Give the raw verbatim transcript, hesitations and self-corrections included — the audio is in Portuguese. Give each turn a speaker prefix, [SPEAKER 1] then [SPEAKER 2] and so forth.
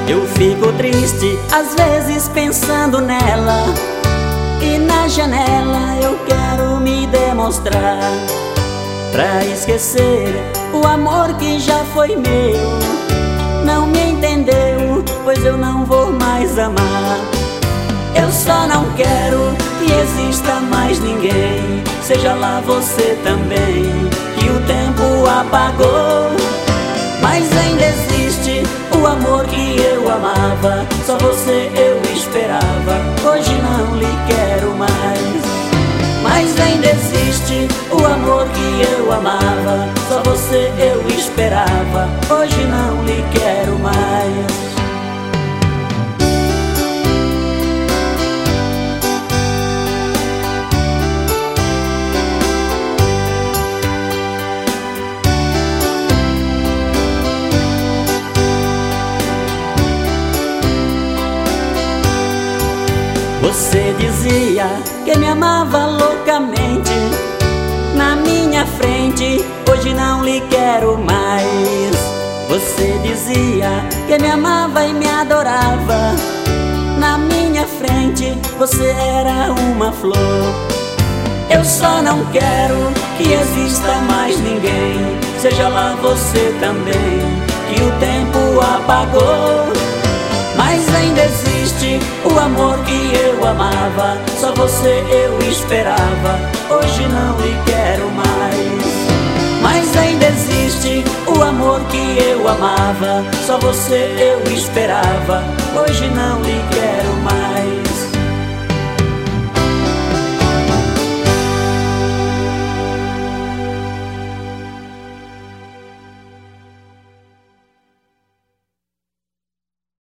[SPEAKER 1] Eu fico triste às vezes pensando nela, e na janela eu quero me demonstrar, pra esquecer o amor que já foi meu. Não me entendeu, pois eu não vou mais amar. Eu só não quero que exista mais ninguém, seja lá você também, que o tempo apagou. Mas ainda existe o amor que eu amava, só você eu esperava, hoje não lhe quero mais. Mas ainda existe o amor que eu amava, só você eu esperava, hoje não lhe quero mais. Você dizia que me amava loucamente na minha frente, hoje não lhe quero mais. Você dizia que me amava e me adorava na minha frente, você era uma flor. Eu só não quero que exista mais ninguém, seja lá você também, que o tempo apagou. Mas ainda existe o amor que eu amava, só você eu esperava, hoje não lhe quero mais. Mas ainda existe o amor que eu amava, só você eu esperava, hoje não lhe